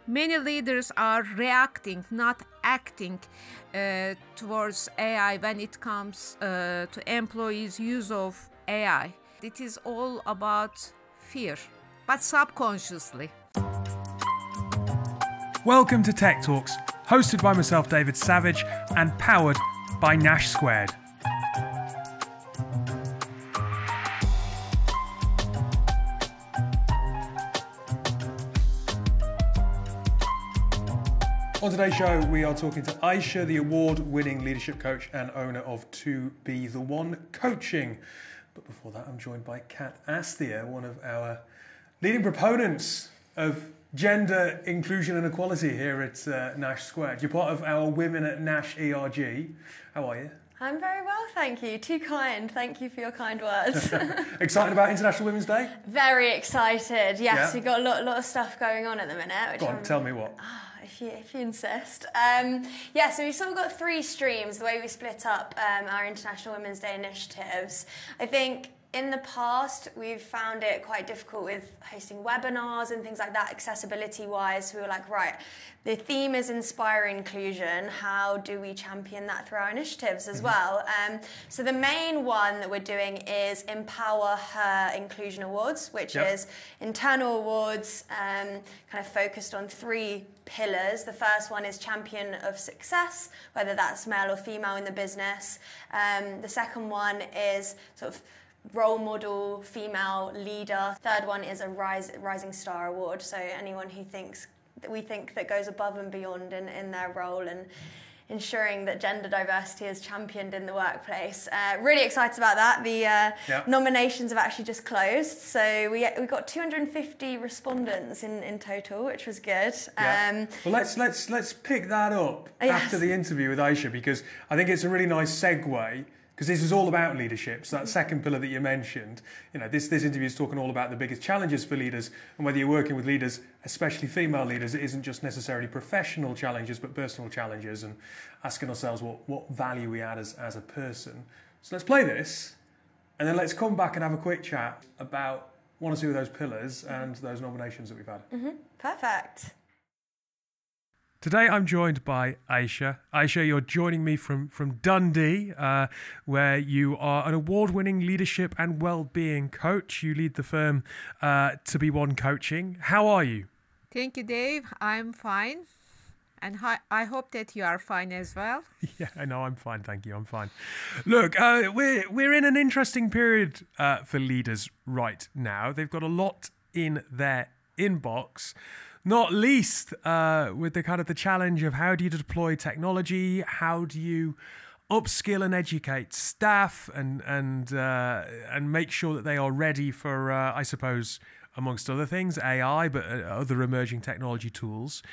many leaders are reacting, not acting towards AI when it comes to employees' use of AI. It is all about fear, but subconsciously. Welcome to Tech Talks, hosted by myself, David Savage, and powered by Nash Squared. On today's show, we are talking to Aisha, the award-winning leadership coach and owner of To Be The One Coaching. But before that, I'm joined by Kat Astia, one of our leading proponents of gender inclusion and equality here at Nash Squared. You're part of our Women at Nash ERG. How are you? I'm very well, thank you. Too kind. Thank you for your kind words. Excited about International Women's Day? Very excited. Yes, we've got a lot of stuff going on at the minute. Go on, tell me what. If you insist. So we've sort of got three streams, the way we split up our International Women's Day initiatives. I think in the past, we've found it quite difficult with hosting webinars and things like that, accessibility-wise. We were like, right, the theme is inspire inclusion. How do we champion that through our initiatives as well? So the main one that we're doing is Empower Her Inclusion Awards, which is internal awards kind of focused on three pillars. The first one is champion of success, whether that's male or female in the business. The second one is sort of role model, female leader. Third one is a rising star award. So anyone who we think that goes above and beyond in their role and ensuring that gender diversity is championed in the workplace. Really excited about that. The nominations have actually just closed. So we got 250 respondents in total, which was good. Well, let's pick that up after the interview with Aisha, because I think it's a really nice segue. Because this is all about leadership. So that second pillar that you mentioned, this interview is talking all about the biggest challenges for leaders, and whether you're working with leaders, especially female leaders, it isn't just necessarily professional challenges, but personal challenges, and asking ourselves what value we add as a person. So let's play this, and then let's come back and have a quick chat about one or two of those pillars and those nominations that we've had. Perfect. Today I'm joined by Aisha. Aisha, you're joining me from Dundee, where you are an award-winning leadership and well-being coach. You lead the firm To Be One Coaching. How are you? Thank you, Dave. I'm fine. And I hope that you are fine as well. Yeah, I know I'm fine. Thank you. I'm fine. Look, we're in an interesting period for leaders right now. They've got a lot in their inbox. Not least with the challenge of how do you deploy technology, how do you upskill and educate staff and make sure that they are ready for, I suppose, amongst other things, AI, but other emerging technology tools.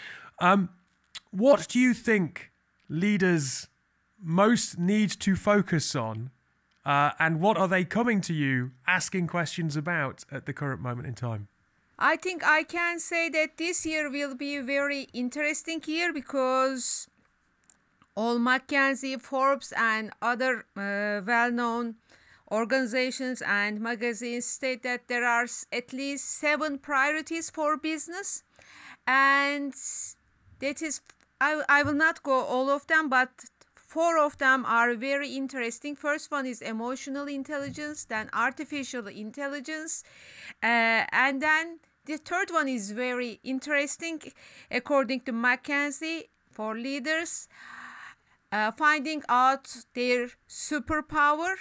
What do you think leaders most need to focus on, and what are they coming to you asking questions about at the current moment in time? I think I can say that this year will be a very interesting year because all McKinsey, Forbes, and other well-known organizations and magazines state that there are at least 7 priorities for business, and that is, I will not go all of them, but 4 of them are very interesting. First one is emotional intelligence, then artificial intelligence, and then the third one is very interesting, according to McKinsey, for leaders, finding out their superpower.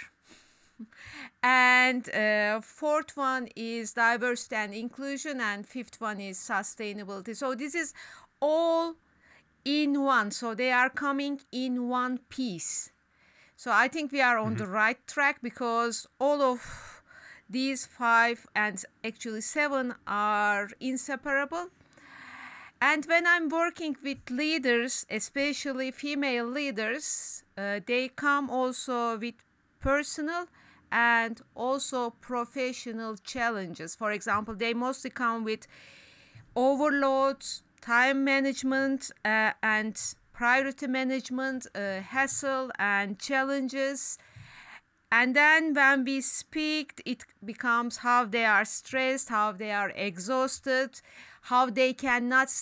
And fourth one is diversity and inclusion, and fifth one is sustainability. So this is all in one. So they are coming in one piece. So I think we are on the right track, because all of these 5 and actually 7 are inseparable. And when I'm working with leaders, especially female leaders, they come also with personal and also professional challenges. For example, they mostly come with overload, time management, and priority management, hassle and challenges. And then when we speak, it becomes how they are stressed, how they are exhausted, how they cannot say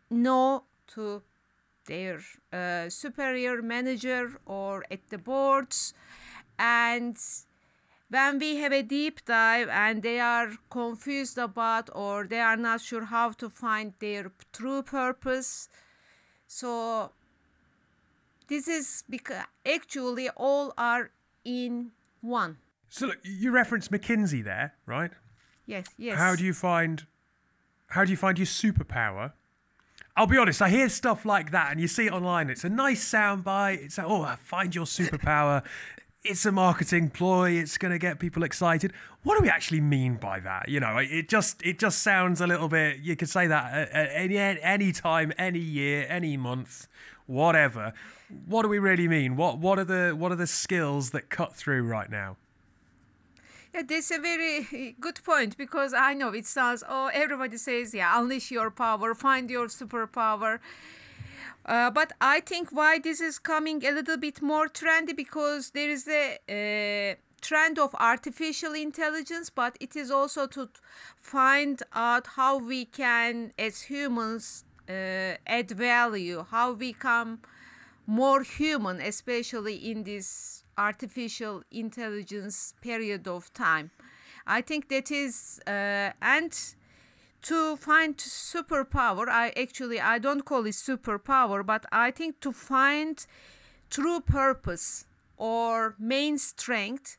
no to their superior manager or at the boards. And when we have a deep dive and they are confused about or they are not sure how to find their true purpose, so this is because actually all are in one. So look, you referenced McKinsey there, right? Yes. How do you find your superpower? I'll be honest, I hear stuff like that and you see it online. It's a nice soundbite. It's like, find your superpower. It's a marketing ploy. It's going to get people excited. What do we actually mean by that? You know, it just sounds a little bit, you could say that at any time, any year, any month, whatever. What do we really mean? What are the skills that cut through right now? Yeah, that's a very good point, because I know it sounds, everybody says, unleash your power, find your superpower. But I think why this is coming a little bit more trendy, because there is a trend of artificial intelligence, but it is also to find out how we can, as humans, add value, how we become more human, especially in this artificial intelligence period of time. I think that is, and to find superpower, I don't call it superpower, but I think to find true purpose or main strength,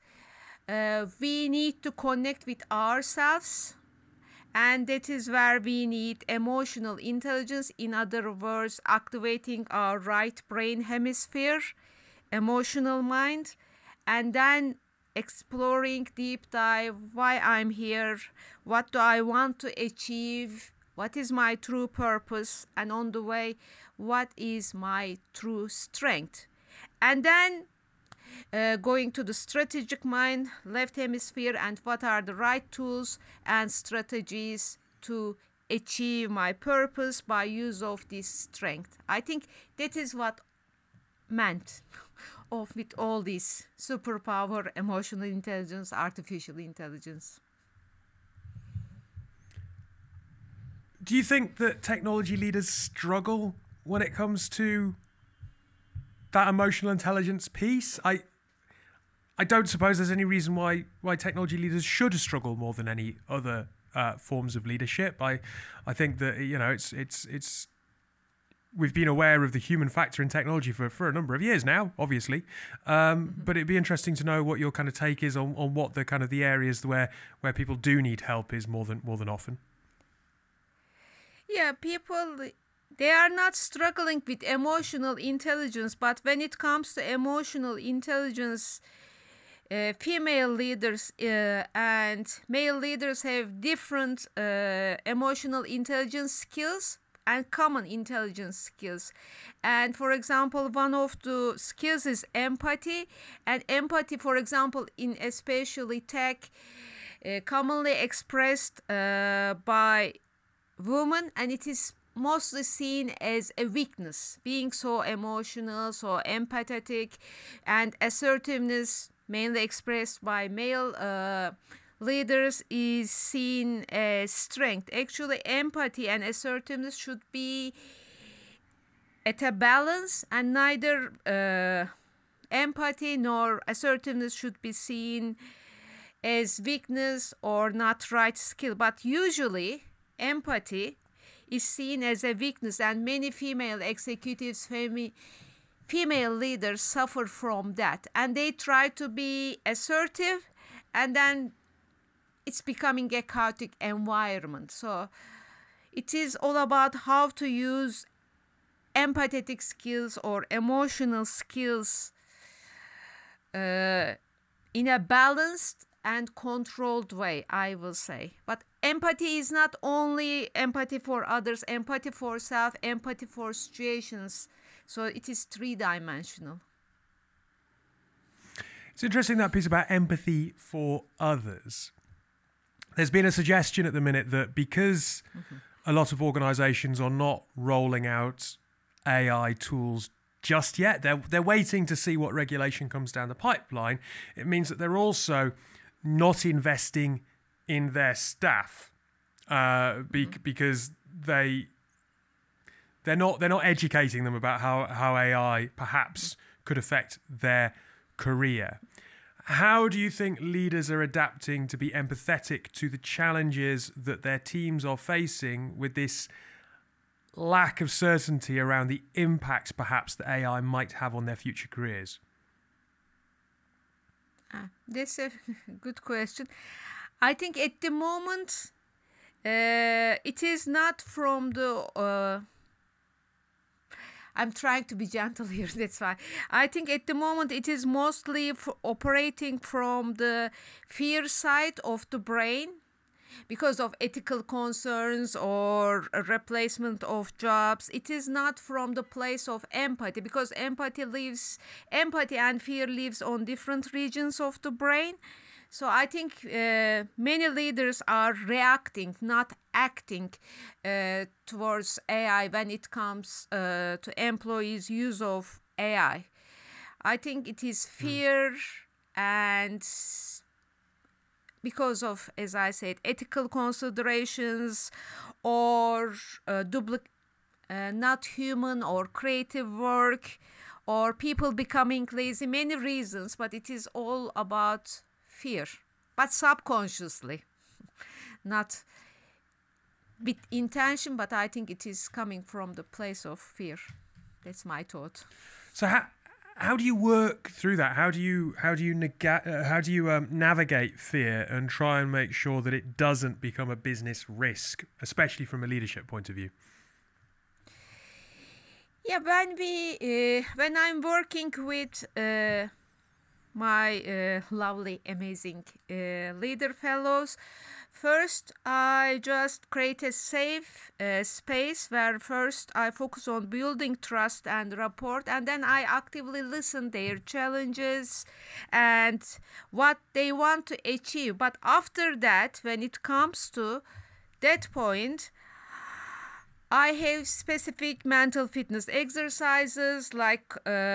we need to connect with ourselves, and that is where we need emotional intelligence. In other words, activating our right brain hemisphere, emotional mind, and then exploring deep dive why I'm here, what do I want to achieve, what is my true purpose, and on the way, what is my true strength. And then going to the strategic mind, left hemisphere, and what are the right tools and strategies to achieve my purpose by use of this strength. I think that is what meant with all this superpower, emotional intelligence, artificial intelligence. Do you think that technology leaders struggle when it comes to that emotional intelligence piece? I don't suppose there's any reason why technology leaders should struggle more than any other forms of leadership. I think that, you know, it's we've been aware of the human factor in technology for a number of years now, obviously. But it'd be interesting to know what your kind of take is on what the kind of the areas where people do need help is more than often. Yeah, people, they are not struggling with emotional intelligence, but when it comes to emotional intelligence, female leaders and male leaders have different emotional intelligence skills and common intelligence skills. And for example, one of the skills is empathy. And empathy, for example, in especially tech, commonly expressed by women, and it is mostly seen as a weakness. Being so emotional, so empathetic, and assertiveness, mainly expressed by male leaders, is seen as strength. Actually, empathy and assertiveness should be at a balance, and neither empathy nor assertiveness should be seen as weakness or not right skill. But usually, empathy is seen as a weakness, and many female executives, female leaders suffer from that, and they try to be assertive, and then it's becoming a chaotic environment. So it is all about how to use empathetic skills or emotional skills in a balanced and controlled way, I will say. But empathy is not only empathy for others, empathy for self, empathy for situations. So it is three-dimensional. It's interesting, that piece about empathy for others. There's been a suggestion at the minute that because a lot of organizations are not rolling out AI tools just yet, they're waiting to see what regulation comes down the pipeline. It means that they're also not investing in their staff because they're not educating them about how AI perhaps could affect their career. How do you think leaders are adapting to be empathetic to the challenges that their teams are facing with this lack of certainty around the impacts perhaps that AI might have on their future careers? That's a good question. I think at the moment, it is not from the. I'm trying to be gentle here, that's why. I think at the moment it is mostly operating from the fear side of the brain because of ethical concerns or a replacement of jobs. It is not from the place of empathy, because empathy and fear lives on different regions of the brain. So I think many leaders are reacting, not acting towards AI when it comes to employees' use of AI. I think it is fear and because of, as I said, ethical considerations or not human or creative work or people becoming lazy, many reasons, but it is all about fear, but subconsciously, not with intention, but I think it is coming from the place of fear. That's my thought. So how do you work through that? How do you navigate fear and try and make sure that it doesn't become a business risk, especially from a leadership point of view? Yeah, when I'm working with my lovely, amazing leader fellows, first I just create a safe space where first I focus on building trust and rapport, and then I actively listen their challenges and what they want to achieve. But after that, when it comes to that point, I have specific mental fitness exercises like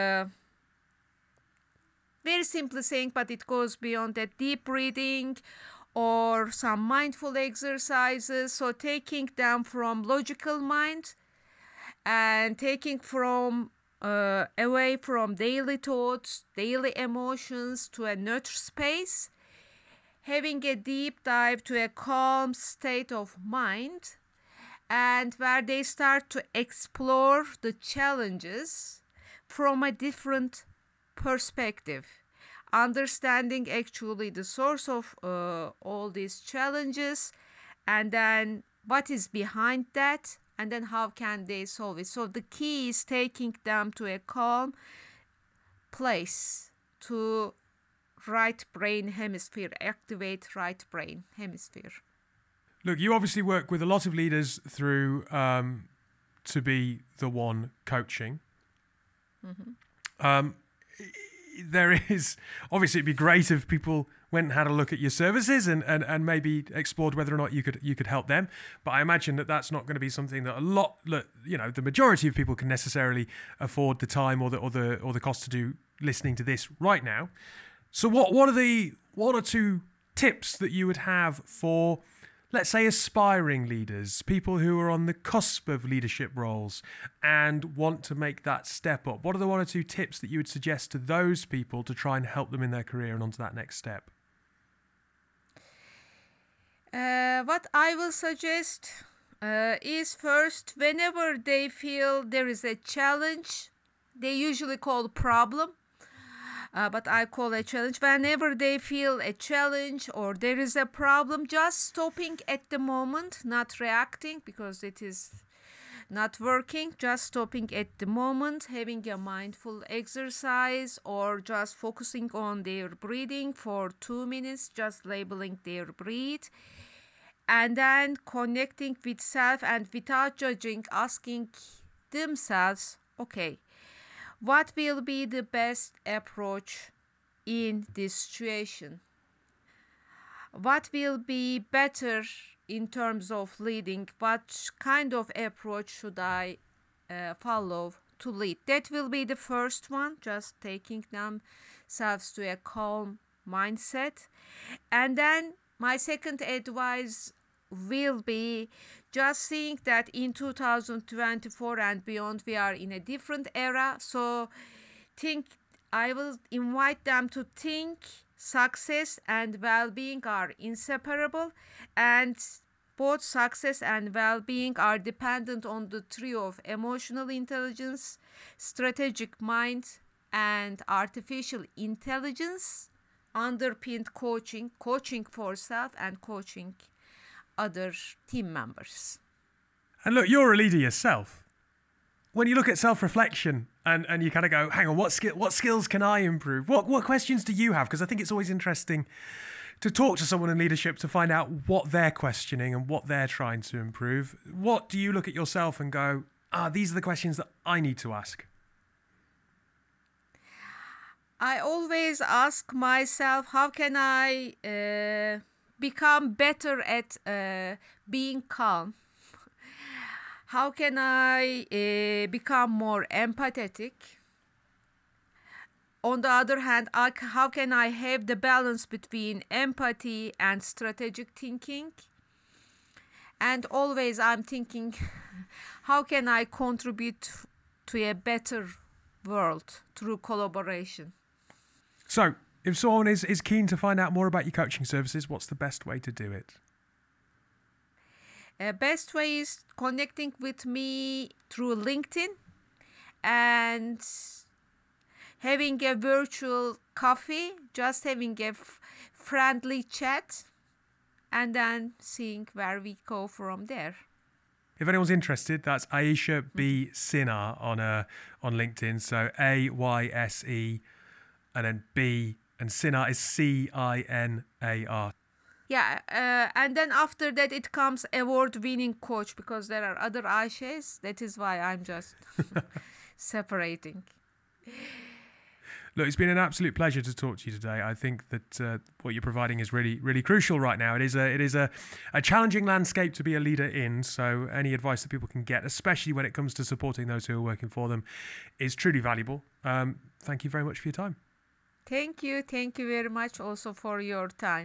very simply saying, but it goes beyond that, deep breathing or some mindful exercises. So taking them from logical mind and taking from away from daily thoughts, daily emotions to a neutral space, having a deep dive to a calm state of mind, and where they start to explore the challenges from a different perspective, understanding actually the source of all these challenges, and then what is behind that, and then how can they solve it. So the key is taking them to a calm place to right brain hemisphere, activate right brain hemisphere. Look, you obviously work with a lot of leaders through To Be the One coaching. Mm-hmm. There is, obviously it'd be great if people went and had a look at your services and maybe explored whether or not you could help them. But I imagine that that's not going to be something that the majority of people can necessarily afford the time or the cost to do listening to this right now. So what are the one or two tips that you would have for, let's say, aspiring leaders, people who are on the cusp of leadership roles and want to make that step up? What are the one or two tips that you would suggest to those people to try and help them in their career and onto that next step? What I will suggest is first, whenever they feel there is a challenge, they usually call problem, but I call a challenge. Whenever they feel a challenge or there is a problem, just stopping at the moment, not reacting because it is not working, just stopping at the moment, having a mindful exercise or just focusing on their breathing for 2 minutes, just labeling their breath, and then connecting with self and without judging, asking themselves, okay, what will be the best approach in this situation? What will be better in terms of leading? What kind of approach should I follow to lead? That will be the first one, just taking themselves to a calm mindset. And then my second advice will be just think that in 2024 and beyond, we are in a different era. So I will invite them to think success and well-being are inseparable, and both success and well-being are dependent on the trio of emotional intelligence, strategic mind, and artificial intelligence, underpinned coaching for self and coaching other team members. And look, you're a leader yourself. When you look at self-reflection and you kind of go, hang on, what skills can I improve? What questions do you have? Because I think it's always interesting to talk to someone in leadership to find out what they're questioning and what they're trying to improve. What do you look at yourself and go, these are the questions that I need to ask? I always ask myself, how can I become better at being calm? How can I become more empathetic? On the other hand, how can I have the balance between empathy and strategic thinking? And always I'm thinking, how can I contribute to a better world through collaboration? So, if someone is keen to find out more about your coaching services, what's the best way to do it? Best way is connecting with me through LinkedIn and having a virtual coffee, just having a friendly chat, and then seeing where we go from there. If anyone's interested, that's Ayesha B. Sinar on LinkedIn. So AYSE and then B, and Sinar is CINAR. Yeah, and then after that it comes award-winning coach, because there are other Aishes. That is why I'm just separating. Look, it's been an absolute pleasure to talk to you today. I think that what you're providing is really, really crucial right now. It is a challenging landscape to be a leader in. So any advice that people can get, especially when it comes to supporting those who are working for them, is truly valuable. Thank you very much for your time. Thank you very much also for your time.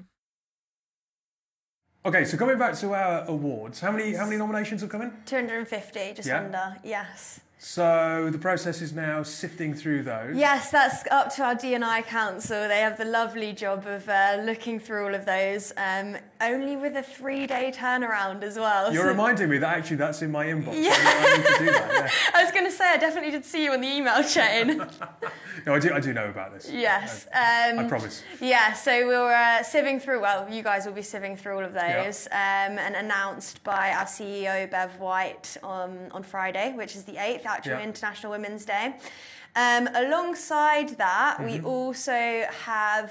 Okay, so coming back to our awards, how many nominations have come in? 250, just under, yes. So the process is now sifting through those. Yes, that's up to our D&I council. They have the lovely job of looking through all of those, only with a 3-day turnaround as well. You're reminding me that actually that's in my inbox. Yeah. I need to do that. Yeah. I was going to say, I definitely did see you on the email chain. No, I do know about this. Yes. I promise. Yeah, so we're sieving through, well, you guys will be sieving through all of those, and announced by our CEO, Bev White, on Friday, which is the 8th, actual International Women's Day. Alongside that, we also have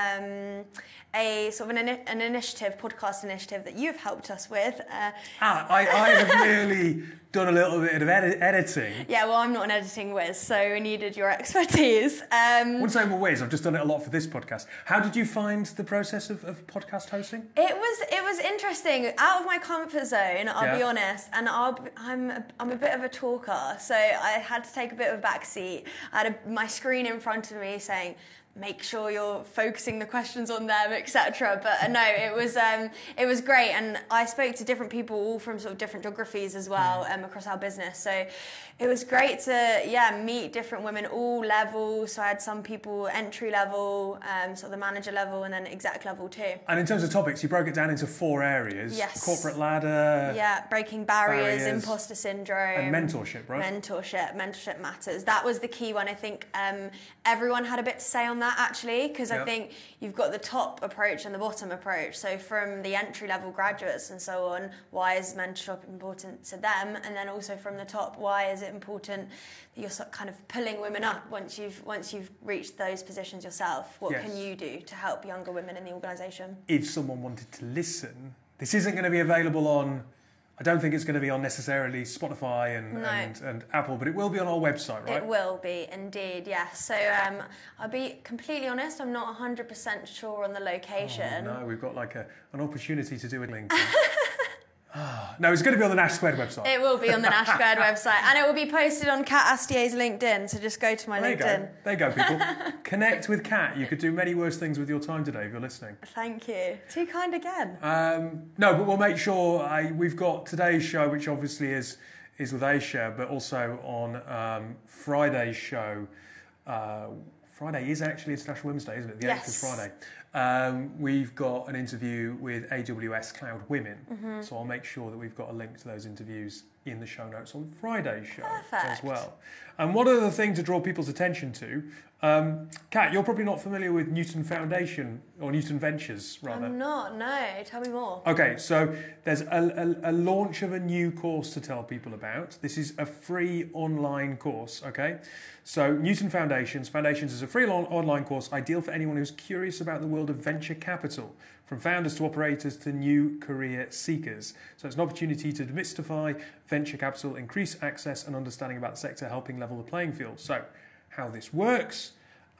a sort of an initiative, podcast initiative that you've helped us with. I have merely done a little bit of editing. Yeah, well, I'm not an editing whiz, so we needed your expertise. I wouldn't say I'm a whiz, I've just done it a lot for this podcast. How did you find the process of podcast hosting? It was interesting, out of my comfort zone, I'll be honest, and I'm a bit of a talker, so I had to take a bit of a back seat. I had my screen in front of me saying, make sure you're focusing the questions on them, etc. But no, it was great, and I spoke to different people, all from sort of different geographies as well, across our business. So it was great to meet different women, all levels. So I had some people entry level, sort of the manager level, and then exec level too. And in terms of topics, you broke it down into 4 areas. Yes. Corporate ladder. Yeah, breaking barriers, imposter syndrome. And mentorship, right? Mentorship matters. That was the key one. I think everyone had a bit to say on that, actually, because I think you've got the top approach and the bottom approach. So from the entry level graduates and so on, why is mentorship important to them? And then also from the top, why is it important that you're sort of kind of pulling women up once you've reached those positions yourself? What can you do to help younger women in the organisation? If someone wanted to listen, this isn't going to be available on, I don't think it's going to be on necessarily Spotify and Apple, but it will be on our website, right? It will be, indeed, yes. So I'll be completely honest, I'm not 100% sure on the location. Oh, no, we've got like an opportunity to do a link. No, it's going to be on the Nash Squared website. It will be on the Nash Squared website, and it will be posted on Kat Astier's LinkedIn, so just go to my LinkedIn. There you go, people. Connect with Kat. You could do many worse things with your time today if you're listening. Thank you. Too kind again. No, but we'll make sure we've got today's show, which obviously is with Aisha, but also on Friday's show. Friday is actually International Women's Day, isn't it? The 8th is Friday. We've got an interview with AWS Cloud Women, so I'll make sure that we've got a link to those interviews in the show notes on Friday's show as well. And one other thing to draw people's attention to, Kat, you're probably not familiar with Newton Foundation, or Newton Ventures, rather. I'm not, no. Tell me more. Okay, so there's a launch of a new course to tell people about. This is a free online course, okay? So Newton Foundations is a free online course ideal for anyone who's curious about the world of venture capital, from founders to operators to new career seekers. So it's an opportunity to demystify venture capital, increase access and understanding about the sector, helping level the playing field. So how this works,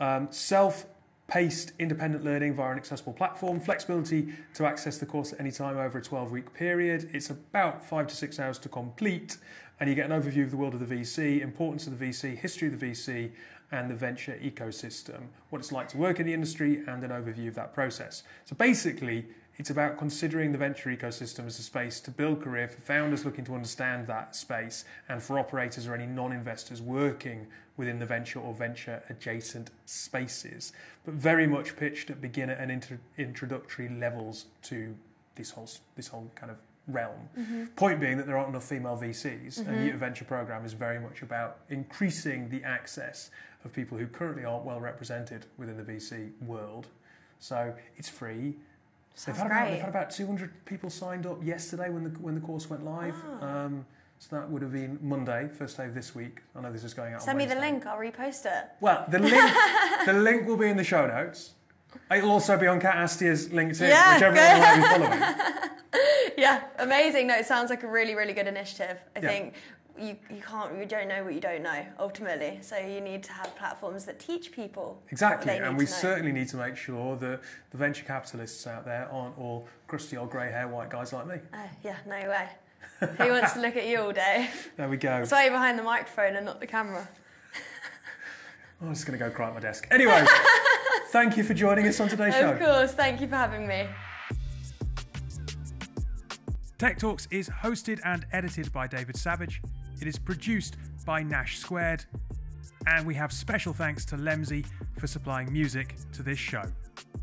self-paced independent learning via an accessible platform, flexibility to access the course at any time over a 12-week period. It's about 5 to 6 hours to complete, and you get an overview of the world of the VC, importance of the VC, history of the VC, and the venture ecosystem, what it's like to work in the industry, and an overview of that process. So basically, it's about considering the venture ecosystem as a space to build career for founders looking to understand that space, and for operators or any non-investors working within the venture or venture adjacent spaces, but very much pitched at beginner and introductory levels to this whole kind of realm. Point being that there aren't enough female VCs, and the Youth Venture program is very much about increasing the access of people who currently aren't well represented within the VC world. So it's free. They've had about 200 people signed up yesterday when the course went live. So that would have been Monday, first day of this week. I know this is going out Send on Wednesday. me the link, I'll repost it. Well, the link will be in the show notes. It'll also be on Kat Astier's LinkedIn, whichever one you want to be following. Yeah, amazing. No, it sounds like a really, really good initiative. I think you don't know what you don't know, ultimately. So you need to have platforms that teach people. Exactly, and we certainly need to make sure that the venture capitalists out there aren't all crusty old grey hair white guys like me. Yeah, no way. Who wants to look at you all day? There we go. That's why you're behind the microphone and not the camera. I'm just going to go cry at my desk. Anyway, thank you for joining us on today's show. Of course, thank you for having me. Tech Talks is hosted and edited by David Savage. It is produced by Nash Squared. And we have special thanks to Lemsey for supplying music to this show.